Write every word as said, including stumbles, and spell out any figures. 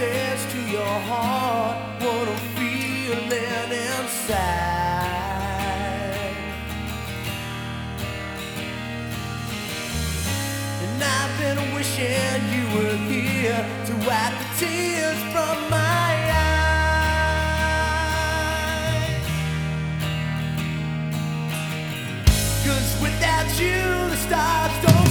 says to your heart what I'm feeling inside. And I've been wishing you were here to wipe the tears from my eyes. 'Cause without you the stars don't